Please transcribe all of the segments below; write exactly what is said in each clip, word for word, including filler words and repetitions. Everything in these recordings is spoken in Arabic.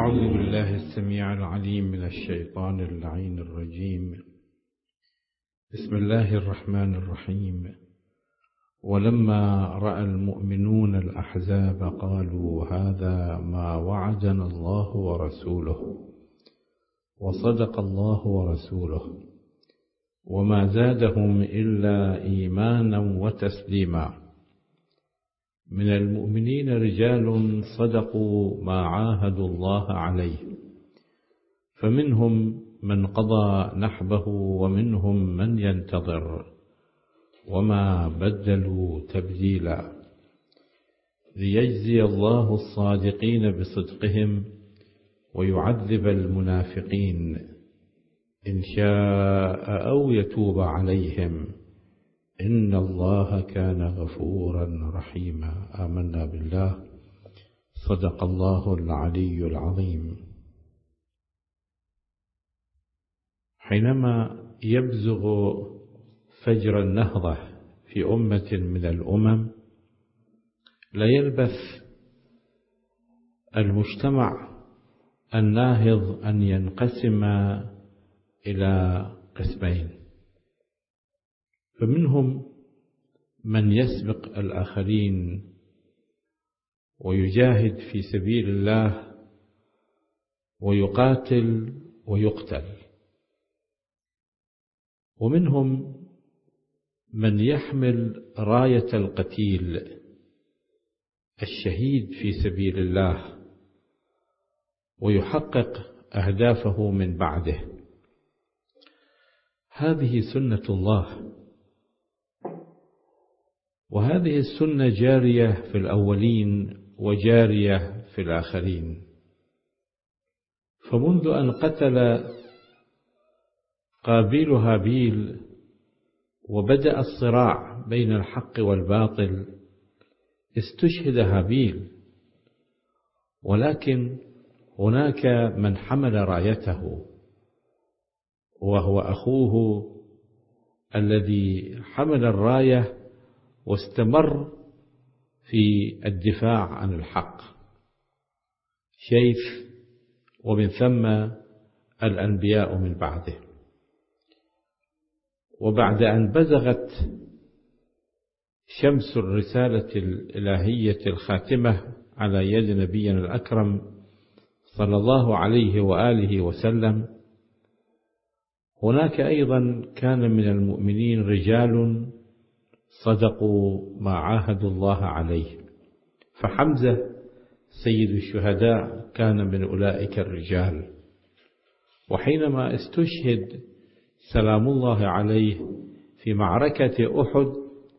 أعوذ بالله السميع العليم من الشيطان اللعين الرجيم. بسم الله الرحمن الرحيم. ولما رأى المؤمنون الأحزاب قالوا هذا ما وعدنا الله ورسوله وصدق الله ورسوله وما زادهم إلا إيمانا وتسليما. من المؤمنين رجال صدقوا ما عاهدوا الله عليه، فمنهم من قضى نحبه ومنهم من ينتظر وما بدلوا تبديلا، ليجزي الله الصادقين بصدقهم ويعذب المنافقين إن شاء أو يتوب عليهم إن الله كان غفورا رحيما. آمنا بالله. صدق الله العلي العظيم. حينما يبزغ فجر النهضة في أمة من الأمم، لا يلبث المجتمع الناهض أن ينقسم إلى قسمين، فمنهم من يسبق الآخرين ويجاهد في سبيل الله ويقاتل ويقتل، ومنهم من يحمل راية القتيل الشهيد في سبيل الله ويحقق أهدافه من بعده. هذه سنة الله، وهذه السنة جارية في الأولين وجارية في الآخرين. فمنذ أن قتل قابيل هابيل وبدأ الصراع بين الحق والباطل استشهد هابيل، ولكن هناك من حمل رايته وهو أخوه الذي حمل الراية واستمر في الدفاع عن الحق، شيث ومن ثم الأنبياء من بعده. وبعد أن بزغت شمس الرسالة الإلهية الخاتمة على يد نبينا الأكرم صلى الله عليه وآله وسلم، هناك أيضا كان من المؤمنين رجال صدقوا ما عاهدوا الله عليه، فحمزة سيد الشهداء كان من أولئك الرجال. وحينما استشهد سلام الله عليه في معركة أحد،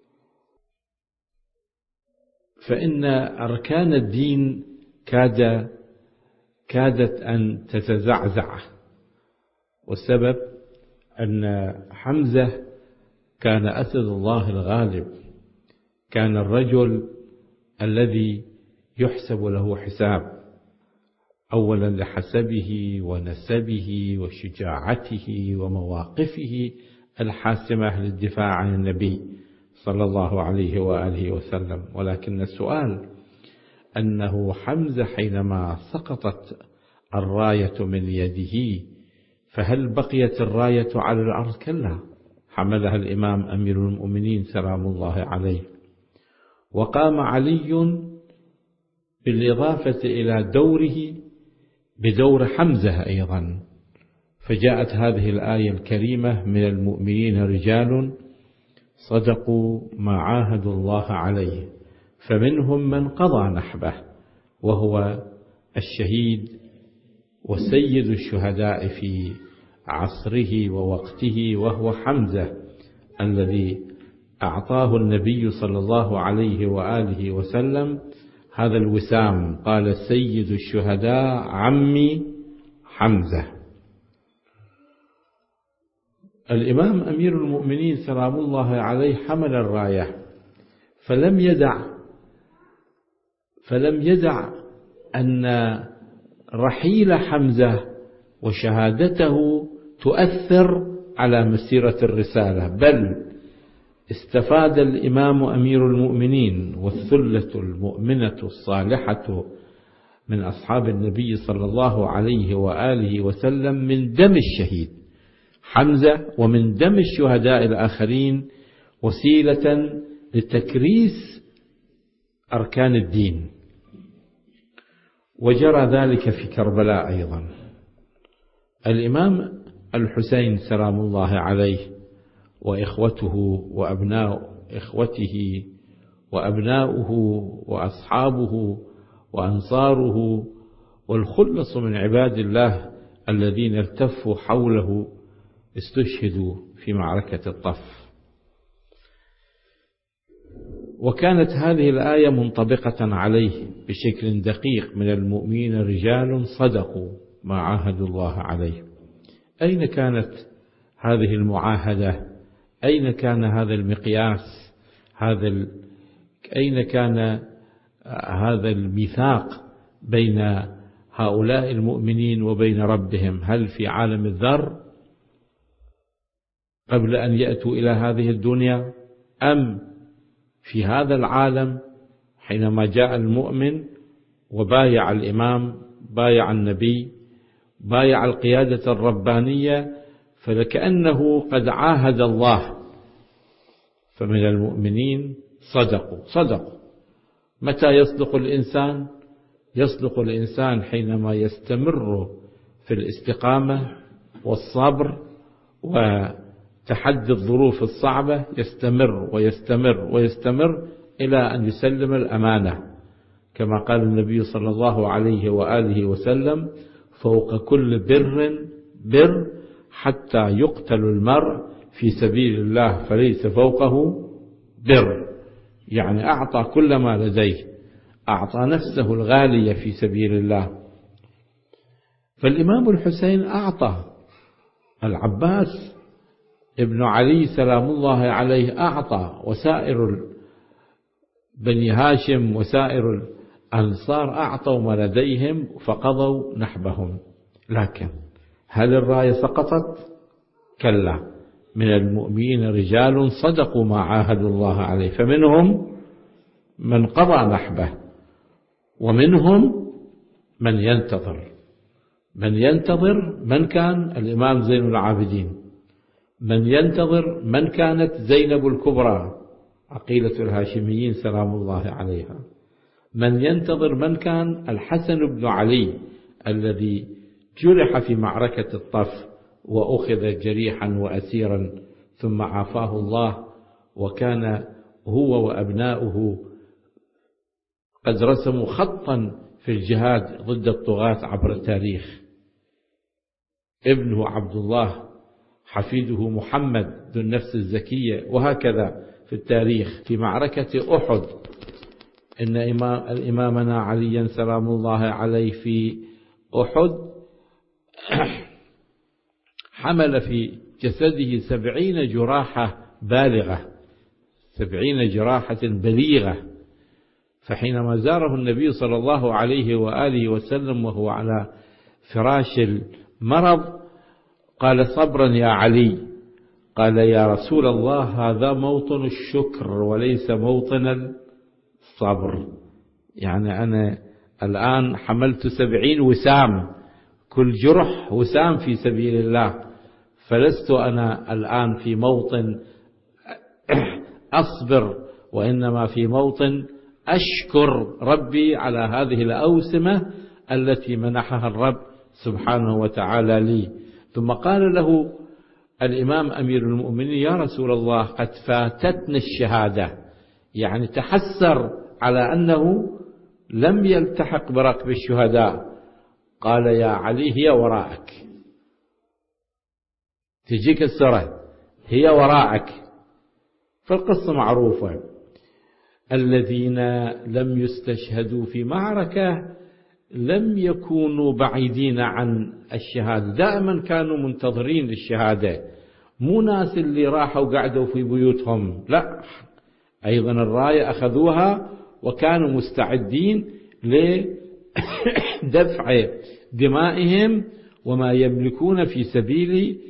فإن أركان الدين كاد كادت أن تتزعزع، والسبب أن حمزة كان أسد الله الغالب، كان الرجل الذي يحسب له حساب، أولا لحسبه ونسبه وشجاعته ومواقفه الحاسمة للدفاع عن النبي صلى الله عليه وآله وسلم. ولكن السؤال أنه حمزة حينما سقطت الراية من يده، فهل بقيت الراية على الأرض؟ كلا، حملها الإمام أمير المؤمنين سلام الله عليه. وقام علي بالإضافة إلى دوره بدور حمزة أيضا، فجاءت هذه الآية الكريمة: من المؤمنين رجال صدقوا ما عاهدوا الله عليه فمنهم من قضى نحبه، وهو الشهيد وسيد الشهداء في عصره ووقته، وهو حمزة الذي أعطاه النبي صلى الله عليه وآله وسلم هذا الوسام، قال سيد الشهداء عمي حمزة. الإمام أمير المؤمنين سلام الله عليه حمل الراية، فلم يدع فلم يدع أن رحيل حمزة وشهادته تؤثر على مسيرة الرسالة، بل استفاد الإمام أمير المؤمنين والثلة المؤمنة الصالحة من أصحاب النبي صلى الله عليه وآله وسلم من دم الشهيد حمزة ومن دم الشهداء الآخرين وسيلة لتكريس أركان الدين. وجرى ذلك في كربلاء أيضا. الإمام الحسين سلام الله عليه وإخوته وأبناء إخوته وأبناؤه وأصحابه وأنصاره والخلص من عباد الله الذين التفوا حوله استشهدوا في معركة الطف. وكانت هذه الآية منطبقة عليه بشكل دقيق: من المؤمنين رجال صدقوا ما عاهدوا الله عليه. أين كانت هذه المعاهدة؟ أين كان هذا المقياس؟ هذا ال... أين كان هذا الميثاق بين هؤلاء المؤمنين وبين ربهم؟ هل في عالم الذر قبل أن يأتوا إلى هذه الدنيا، أم في هذا العالم حينما جاء المؤمن وبايع الإمام، بايع النبي، بايع القيادة الربانية، فلكأنه قد عاهد الله. فمن المؤمنين صدقوا صدقوا متى يصدق الإنسان؟ يصدق الإنسان حينما يستمر في الاستقامة والصبر وتحدي الظروف الصعبة، يستمر ويستمر ويستمر إلى أن يسلم الأمانة، كما قال النبي صلى الله عليه وآله وسلم: فوق كل بر بر حتى يقتل المرء في سبيل الله فليس فوقه بر. يعني أعطى كل ما لديه، أعطى نفسه الغالية في سبيل الله. فالإمام الحسين أعطى، العباس ابن علي سلام الله عليه أعطى، وسائر بني هاشم وسائر الأنصار أعطوا ما لديهم فقضوا نحبهم. لكن هل الراية سقطت؟ كلا، من المؤمنين رجال صدقوا ما عاهدوا الله عليه، فمنهم من قضى نحبه ومنهم من ينتظر. من ينتظر من كان الإمام زين العابدين، من ينتظر من كانت زينب الكبرى عقيلة الهاشميين سلام الله عليها، من ينتظر من كان الحسن بن علي الذي جرح في معركة الطف وأخذ جريحا وأسيرا ثم عافاه الله، وكان هو وأبناؤه قد رسموا خطا في الجهاد ضد الطغاة عبر التاريخ. ابنه عبد الله، حفيده محمد ذو النفس الزكية، وهكذا في التاريخ. في معركة أحد إن الإمامنا عليا سلام الله عليه في أحد حمل في جسده سبعين جراحة بالغة، سبعين جراحة بليغة. فحينما زاره النبي صلى الله عليه وآله وسلم وهو على فراش المرض قال: صبرا يا علي. قال: يا رسول الله هذا موطن الشكر وليس موطن الصبر. يعني أنا الآن حملت سبعين وسام، كل جرح وسام في سبيل الله، فلست أنا الآن في موطن أصبر، وإنما في موطن أشكر ربي على هذه الأوسمة التي منحها الرب سبحانه وتعالى لي. ثم قال له الإمام أمير المؤمنين: يا رسول الله قد فاتتنا الشهادة، يعني تحسر على أنه لم يلتحق بركب الشهداء. قال: يا علي هي وراءك، تجيك السرة، هي وراءك. فالقصة معروفة. الذين لم يستشهدوا في معركة لم يكونوا بعيدين عن الشهادة، دائما كانوا منتظرين للشهادة، مو ناس اللي راحوا قعدوا في بيوتهم، لا، أيضا الراية أخذوها وكانوا مستعدين لدفع دمائهم وما يملكون في سبيل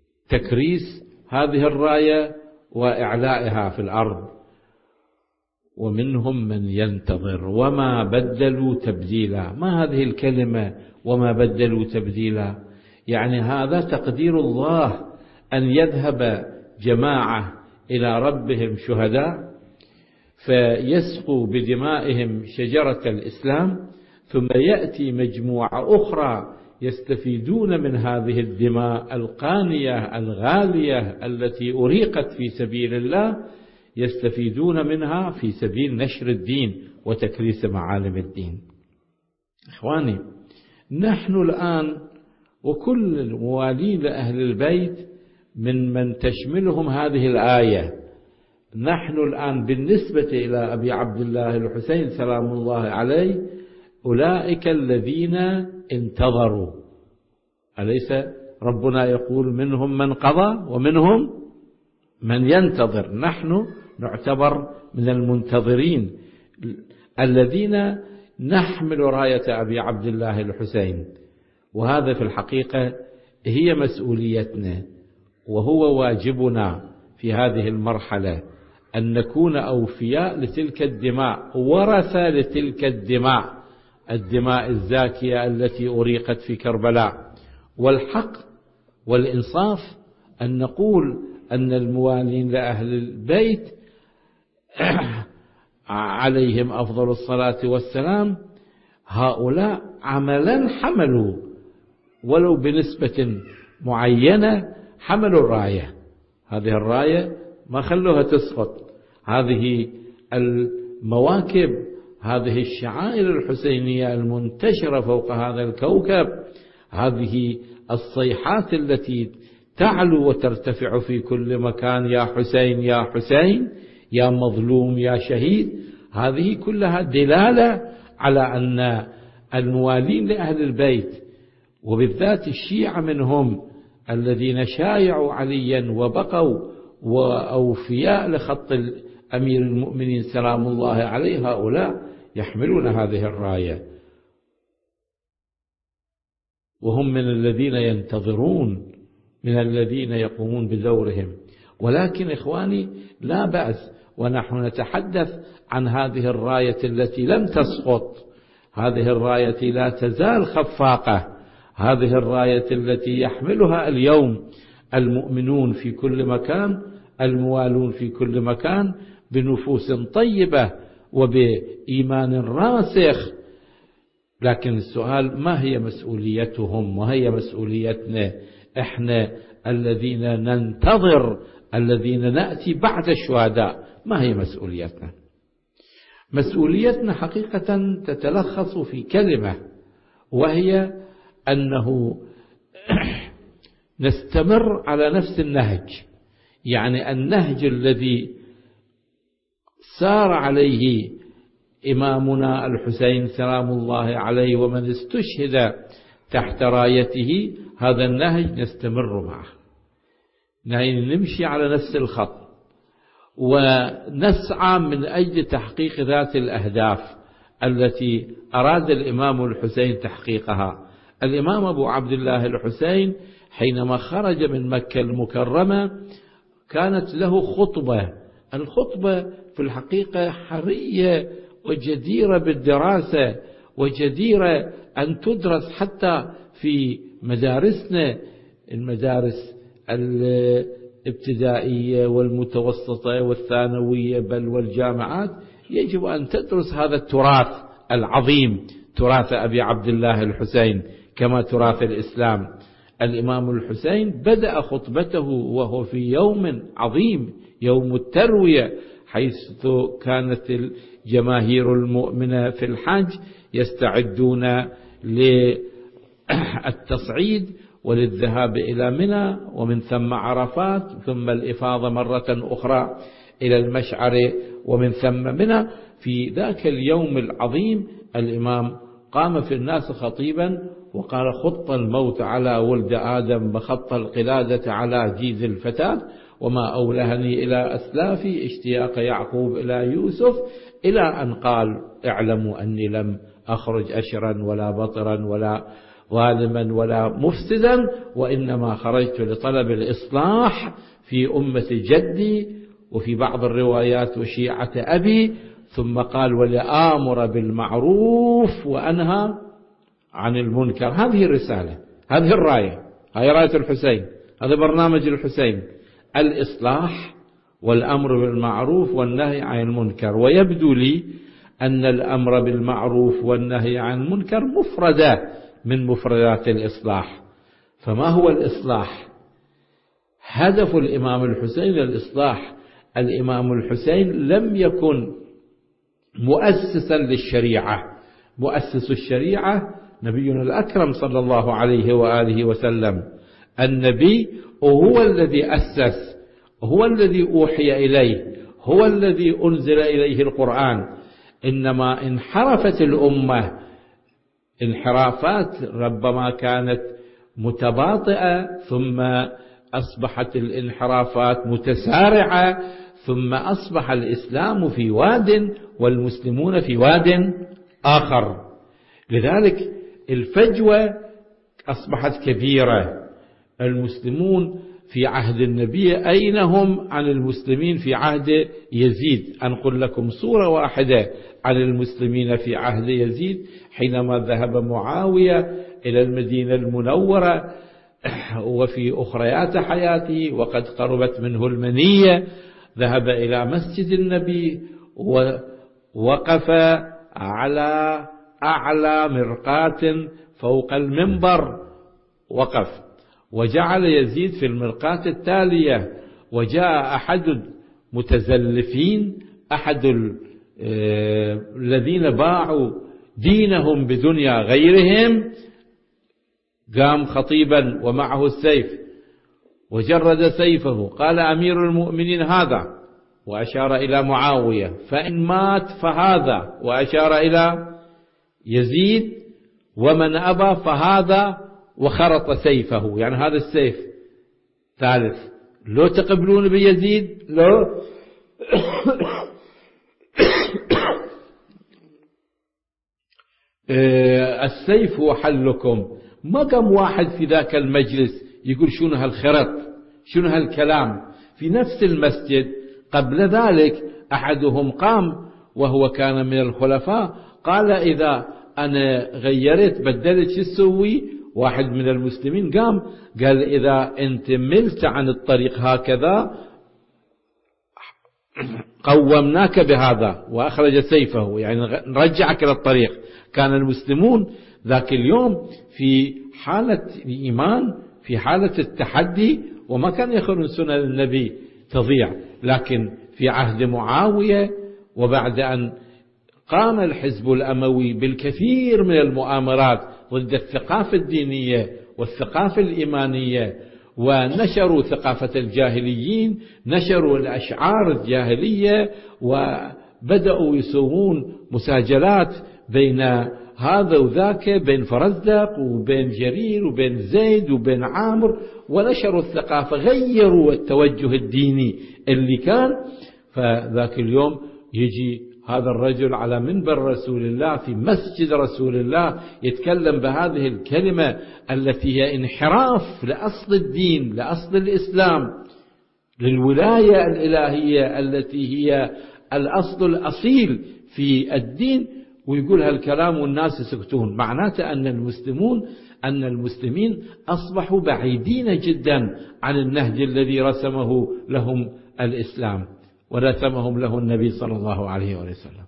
تكريس هذه الراية وإعلائها في الأرض. ومنهم من ينتظر وما بدلوا تبديلا. ما هذه الكلمة وما بدلوا تبديلا؟ يعني هذا تقدير الله أن يذهب جماعة إلى ربهم شهداء فيسقوا بدمائهم شجرة الإسلام، ثم يأتي مجموعة أخرى يستفيدون من هذه الدماء القانية الغالية التي أريقت في سبيل الله، يستفيدون منها في سبيل نشر الدين وتكريس معالم الدين. إخواني، نحن الآن وكل الموالين لأهل البيت من من تشملهم هذه الآية، نحن الآن بالنسبة إلى أبي عبد الله الحسين سلام الله عليه أولئك الذين انتظروا. أليس ربنا يقول منهم من قضى ومنهم من ينتظر؟ نحن نعتبر من المنتظرين الذين نحمل راية أبي عبد الله الحسين، وهذا في الحقيقة هي مسؤوليتنا وهو واجبنا في هذه المرحلة، أن نكون أوفياء لتلك الدماء، ورثة لتلك الدماء، الدماء الزاكية التي أريقت في كربلاء. والحق والإنصاف أن نقول أن الموالين لأهل البيت عليهم أفضل الصلاة والسلام هؤلاء عملا حملوا ولو بنسبة معينة، حملوا الراية. هذه الراية ما خلوها تسقط، هذه المواكب، هذه الشعائر الحسينية المنتشرة فوق هذا الكوكب، هذه الصيحات التي تعلو وترتفع في كل مكان، يا حسين يا حسين، يا مظلوم يا شهيد، هذه كلها دلالة على أن الموالين لأهل البيت وبالذات الشيعة منهم الذين شايعوا عليا وبقوا وأوفياء لخط أمير المؤمنين سلام الله عليه، هؤلاء يحملون هذه الراية وهم من الذين ينتظرون، من الذين يقومون بدورهم. ولكن إخواني لا بأس ونحن نتحدث عن هذه الراية التي لم تسقط، هذه الراية لا تزال خفاقة، هذه الراية التي يحملها اليوم المؤمنون في كل مكان، الموالون في كل مكان، بنفوس طيبة وبإيمان راسخ. لكن السؤال ما هي مسؤوليتهم وهي مسؤوليتنا إحنا الذين ننتظر، الذين نأتي بعد الشهداء؟ ما هي مسؤوليتنا؟ مسؤوليتنا حقيقة تتلخص في كلمة، وهي أنه نستمر على نفس النهج، يعني النهج الذي سار عليه إمامنا الحسين سلام الله عليه ومن استشهد تحت رايته، هذا النهج نستمر معه، نمشي على نفس الخط ونسعى من أجل تحقيق ذات الأهداف التي أراد الإمام الحسين تحقيقها. الإمام أبو عبد الله الحسين حينما خرج من مكة المكرمة كانت له خطبة، الخطبة في الحقيقة حرية وجديرة بالدراسة وجديرة أن تدرس حتى في مدارسنا، المدارس الابتدائية والمتوسطة والثانوية بل والجامعات، يجب أن تدرس هذا التراث العظيم، تراث أبي عبد الله الحسين كما تراث الإسلام. الإمام الحسين بدأ خطبته وهو في يوم عظيم، يوم التروية، حيث كانت الجماهير المؤمنة في الحج يستعدون للتصعيد وللذهاب إلى منى ومن ثم عرفات، ثم الإفاضة مرة أخرى إلى المشعر ومن ثم منى. في ذاك اليوم العظيم الإمام قام في الناس خطيبا وقال: خط الموت على ولد آدم بخط القلادة على جيز الفتاة، وما أولهني إلى أسلافي اشتياق يعقوب إلى يوسف، إلى أن قال: اعلموا أني لم أخرج أشرا ولا بطرا ولا ظالما ولا مفسدا، وإنما خرجت لطلب الإصلاح في أمة جدي، وفي بعض الروايات وشيعة أبي، ثم قال ولآمر بالمعروف وأنهى عن المنكر. هذه الرسالة، هذه الراية، هذه راية الحسين، هذا برنامج الحسين، الإصلاح والأمر بالمعروف والنهي عن المنكر. ويبدو لي أن الأمر بالمعروف والنهي عن المنكر مفردة من مفردات الإصلاح. فما هو الإصلاح؟ هدف الإمام الحسين الإصلاح. الإمام الحسين لم يكن مؤسسا للشريعة، مؤسس الشريعة نبينا الأكرم صلى الله عليه وآله وسلم. النبي هو الذي أسس، هو الذي أوحي إليه، هو الذي أنزل إليه القرآن. إنما انحرفت الأمة انحرافات ربما كانت متباطئة، ثم أصبحت الانحرافات متسارعة، ثم أصبح الإسلام في واد والمسلمون في واد آخر. لذلك الفجوة أصبحت كبيرة. المسلمون في عهد النبي أين هم عن المسلمين في عهد يزيد؟ أنقل لكم صورة واحدة عن المسلمين في عهد يزيد. حينما ذهب معاوية إلى المدينة المنورة وفي أخريات حياته وقد قربت منه المنية، ذهب إلى مسجد النبي ووقف على أعلى مرقاة فوق المنبر، وقف وجعل يزيد في المرقاة التالية. وجاء أحد المتزلفين، أحد الذين باعوا دينهم بدنيا غيرهم، قام خطيبا ومعه السيف وجرد سيفه، قال أمير المؤمنين هذا، وأشار إلى معاوية، فإن مات فهذا، وأشار إلى يزيد، ومن أبى فهذا، وخرط سيفه، يعني هذا السيف ثالث، لو تقبلون بيزيد لو السيف هو حلكم. ما قام واحد في ذاك المجلس يقول شنو هالخرط، شنو هالكلام. في نفس المسجد قبل ذلك أحدهم قام وهو كان من الخلفاء، قال إذا أنا غيرت بدلت شو تسوي؟ واحد من المسلمين قام قال إذا أنت ملت عن الطريق هكذا قومناك بهذا، وأخرج سيفه، يعني نرجعك إلى الطريق. كان المسلمون ذاك اليوم في حالة الإيمان، في حالة التحدي، وما كان يخرون سنن النبي تضيع. لكن في عهد معاوية وبعد أن قام الحزب الأموي بالكثير من المؤامرات ضد الثقافة الدينية والثقافة الإيمانية، ونشروا ثقافة الجاهليين، نشروا الأشعار الجاهلية، وبدأوا يسوون مساجلات بين هذا وذاك، بين فرزدق وبين جرير وبين زيد وبين عامر، ونشروا الثقافة، غيروا التوجه الديني اللي كان. فذاك اليوم يجي هذا الرجل على منبر رسول الله في مسجد رسول الله يتكلم بهذه الكلمة التي هي انحراف لأصل الدين، لأصل الإسلام، للولاية الإلهية التي هي الأصل الأصيل في الدين، ويقول هالكلام والناس يسكتون. معناته أن المسلمون أن المسلمين أصبحوا بعيدين جدا عن النهج الذي رسمه لهم الإسلام ورسمهم له النبي صلى الله عليه وسلم.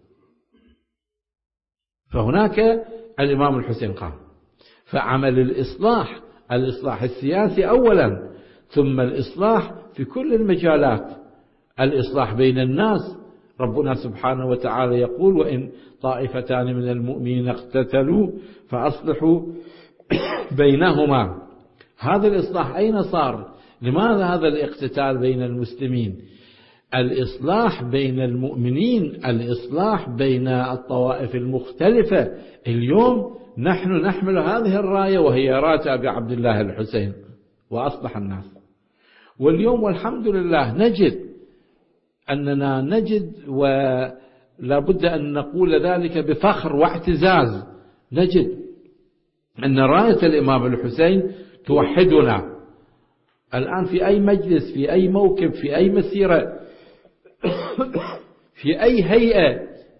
فهناك الإمام الحسين قام فعمل الإصلاح، الإصلاح السياسي أولا، ثم الإصلاح في كل المجالات، الإصلاح بين الناس. ربنا سبحانه وتعالى يقول وإن طائفتان من المؤمنين اقتتلوا فأصلحوا بينهما. هذا الإصلاح أين صار؟ لماذا هذا الاقتتال بين المسلمين؟ الإصلاح بين المؤمنين، الإصلاح بين الطوائف المختلفة. اليوم نحن نحمل هذه الراية وهي راية أبي عبد الله الحسين، وأصلح الناس. واليوم والحمد لله نجد أننا نجد، ولا بد أن نقول ذلك بفخر واعتزاز، نجد أن راية الإمام الحسين توحدنا. الآن في أي مجلس، في أي موكب، في أي مسيرة، في أي هيئة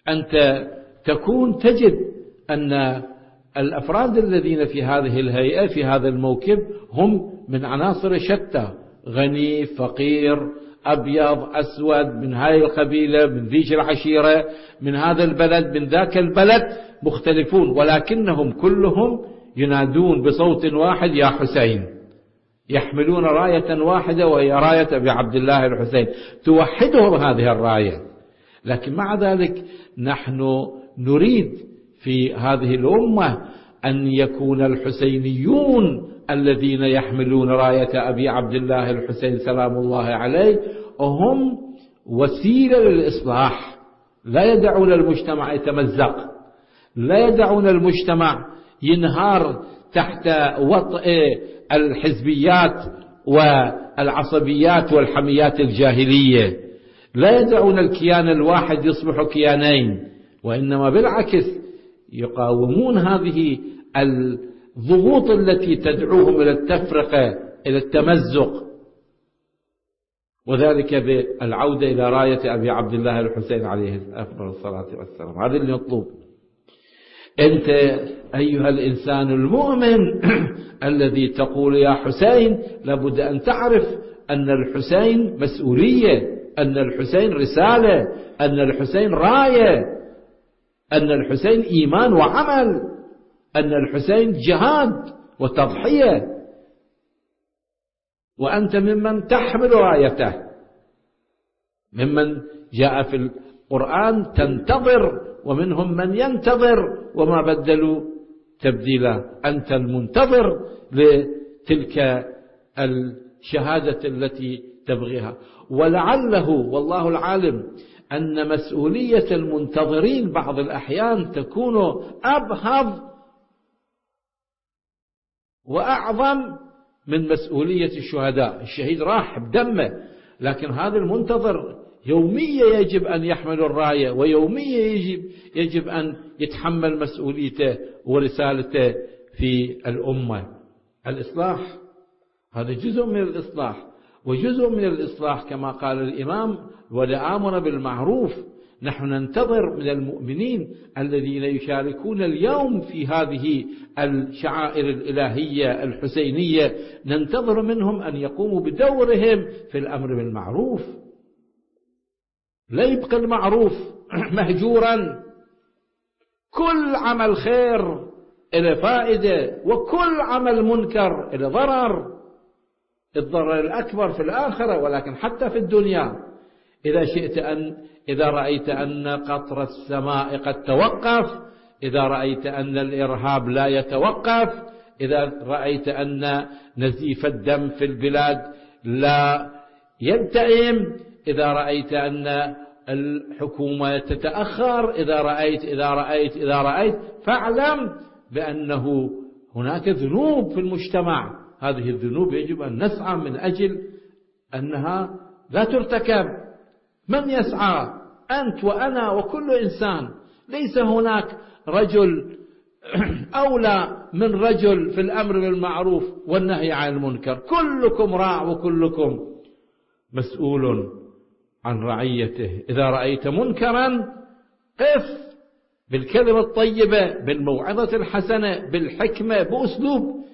أنت تكون تجد أن الأفراد الذين في هذه الهيئة في هذا الموكب هم من عناصر شتى، غني فقير أبيض أسود، من هاي القبيلة من ذيك العشيرة من هذا البلد من ذاك البلد، مختلفون ولكنهم كلهم ينادون بصوت واحد يا حسين، يحملون راية واحدة وهي راية أبي عبد الله الحسين توحدهم هذه الراية. لكن مع ذلك نحن نريد في هذه الأمة أن يكون الحسينيون الذين يحملون راية أبي عبد الله الحسين سلام الله عليه هم وسيلة للإصلاح، لا يدعون المجتمع يتمزق، لا يدعون المجتمع ينهار تحت وطئ الحزبيات والعصبيات والحميات الجاهلية، لا يدعون الكيان الواحد يصبح كيانين، وإنما بالعكس يقاومون هذه الضغوط التي تدعوهم إلى التفرقة إلى التمزق، وذلك بالعودة إلى راية أبي عبد الله الحسين عليه أفضل الصلاة والسلام. هذا اللي يطلب. أنت أيها الإنسان المؤمن الذي تقول يا حسين، لابد أن تعرف أن الحسين مسؤولية، أن الحسين رسالة، أن الحسين راية، أن الحسين إيمان وعمل، أن الحسين جهاد وتضحية، وأنت ممن تحمل رايته، ممن جاء في القرآن تنتظر، ومنهم من ينتظر وما بدلوا تبديلا. أنت المنتظر لتلك الشهادة التي تبغيها. ولعله والله العالم أن مسؤولية المنتظرين بعض الأحيان تكون أبهض وأعظم من مسؤولية الشهداء. الشهيد راح بدمه، لكن هذا المنتظر يوميا يجب أن يحمل الراية، ويوميا يجب, يجب أن يتحمل مسؤوليته ورسالته في الأمة. الإصلاح هذا جزء من الإصلاح، وجزء من الإصلاح كما قال الإمام والآمر بالمعروف. نحن ننتظر من المؤمنين الذين يشاركون اليوم في هذه الشعائر الإلهية الحسينية، ننتظر منهم أن يقوموا بدورهم في الأمر بالمعروف، لا يبقى المعروف مهجورا. كل عمل خير إلى فائدة، وكل عمل منكر إلى ضرر، الضرر الأكبر في الآخرة ولكن حتى في الدنيا. إذا شئت أن إذا رأيت أن قطر السماء قد توقف، إذا رأيت أن الإرهاب لا يتوقف، إذا رأيت أن نزيف الدم في البلاد لا يلتئم، إذا رأيت أن الحكومة تتأخر، إذا رأيت إذا رأيت إذا رأيت فاعلم بأنه هناك ذنوب في المجتمع. هذه الذنوب يجب أن نسعى من أجل أنها لا ترتكب. من يسعى؟ أنت وأنا وكل إنسان. ليس هناك رجل أولى من رجل في الأمر بالمعروف والنهي عن المنكر. كلكم راع وكلكم مسؤول عن رعيته. إذا رأيت منكرا قف بالكلمة الطيبة، بالموعظة الحسنة، بالحكمة، بأسلوب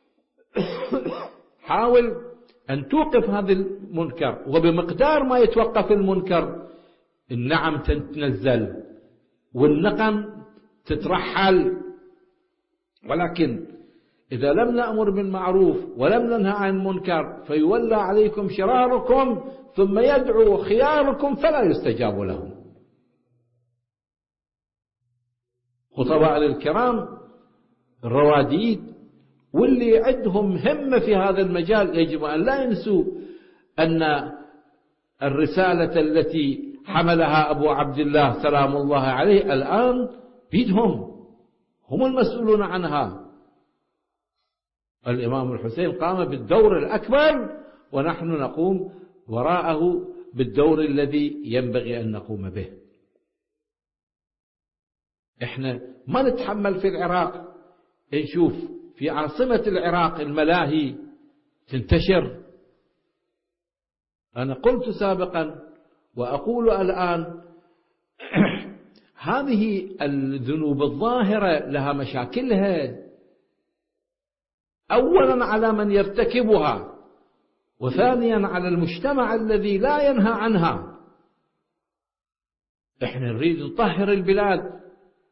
حاول أن توقف هذا المنكر، وبمقدار ما يتوقف المنكر النعم تتنزل والنقم تترحل. ولكن إذا لم نأمر بالمعروف ولم ننهى عن المنكر فيولى عليكم شراركم ثم يدعو خياركم فلا يستجاب لهم. خطباء الكرام الرواديد واللي عندهم همة في هذا المجال يجب أن لا ينسوا أن الرسالة التي حملها أبو عبد الله سلام الله عليه الآن بيدهم، هم المسؤولون عنها. الإمام الحسين قام بالدور الأكبر، ونحن نقوم وراءه بالدور الذي ينبغي أن نقوم به. إحنا ما نتحمل في العراق نشوف في عاصمة العراق الملاهي تنتشر. أنا قلت سابقا وأقول الآن هذه الذنوب الظاهرة لها مشاكلها، أولا على من يرتكبها، وثانيا على المجتمع الذي لا ينهى عنها. احنا نريد نطهر البلاد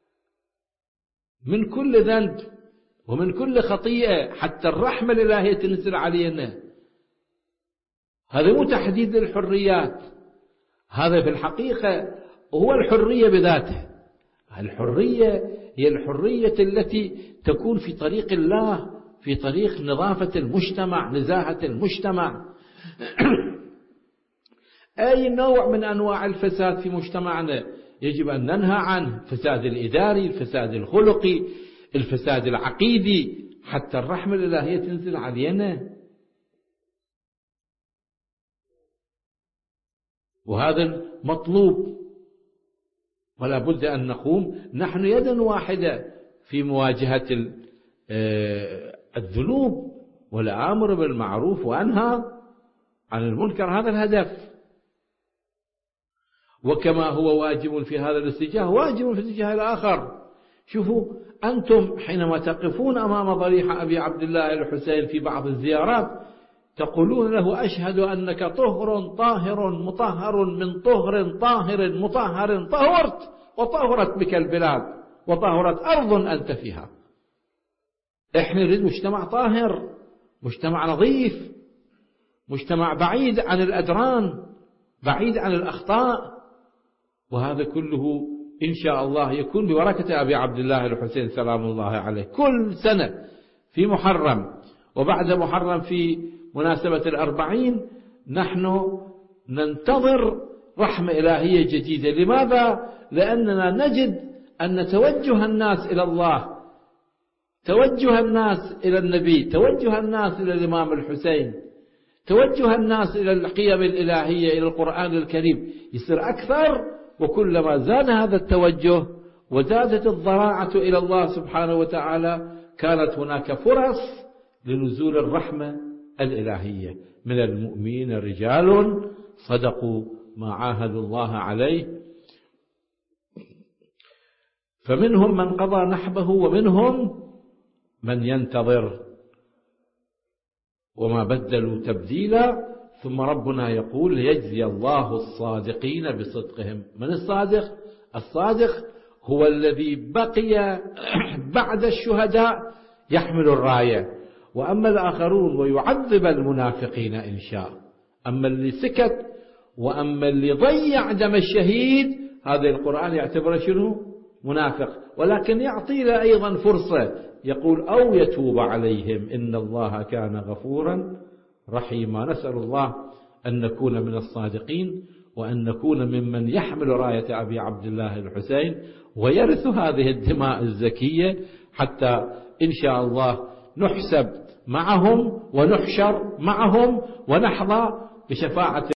من كل ذنب ومن كل خطيئة حتى الرحمة الإلهية تنزل علينا. هذا مو تحديد للحريات، هذا في الحقيقة هو الحرية بذاتها. الحرية هي الحرية التي تكون في طريق الله، في طريق نظافة المجتمع، نزاهة المجتمع. أي نوع من أنواع الفساد في مجتمعنا يجب أن ننهى عنه، الفساد الإداري، الفساد الخلقي، الفساد العقيدي، حتى الرحمة الإلهية تنزل علينا. وهذا مطلوب، ولا بد أن نقوم نحن يدا واحدة في مواجهة الذنوب والآمر بالمعروف وأنهى عن المنكر. هذا الهدف. وكما هو واجب في هذا الاتجاه واجب في الاتجاه الآخر. شوفوا أنتم حينما تقفون أمام ضريح أبي عبد الله الحسين في بعض الزيارات تقولون له: أشهد أنك طهر طاهر مطهر من طهر طاهر مطهر، طهرت وطهرت بك البلاد وطهرت أرض أنت فيها. إحنا نريد مجتمع طاهر، مجتمع نظيف، مجتمع بعيد عن الأدران، بعيد عن الأخطاء. وهذا كله إن شاء الله يكون ببركة أبي عبد الله الحسين سلام الله عليه. كل سنة في محرم وبعد محرم في مناسبة الأربعين نحن ننتظر رحمة إلهية جديدة. لماذا؟ لأننا نجد أن توجه الناس إلى الله، توجه الناس إلى النبي، توجه الناس إلى الإمام الحسين، توجه الناس إلى القيم الإلهية، إلى القرآن الكريم يصير أكثر. وكلما زاد هذا التوجه وزادت الضراعة إلى الله سبحانه وتعالى كانت هناك فرص لنزول الرحمة الإلهية. من المؤمنين رجال صدقوا ما عاهدوا الله عليه، فمنهم من قضى نحبه ومنهم من ينتظر وما بدلوا تبديلا. ثم ربنا يقول: ليجزي الله الصادقين بصدقهم. من الصادق؟ الصادق هو الذي بقي بعد الشهداء يحمل الراية. وأما الآخرون ويعذب المنافقين إن شاء. أما اللي سكت وأما اللي ضيع دم الشهيد هذا القرآن يعتبره شنو؟ منافق. ولكن يعطي له أيضا فرصة، يقول: أو يتوب عليهم إن الله كان غفورا رحيما. نسأل الله أن نكون من الصادقين وأن نكون ممن يحمل راية أبي عبد الله الحسين ويرث هذه الدماء الزكية، حتى إن شاء الله نحسب معهم ونحشر معهم ونحظى بشفاعة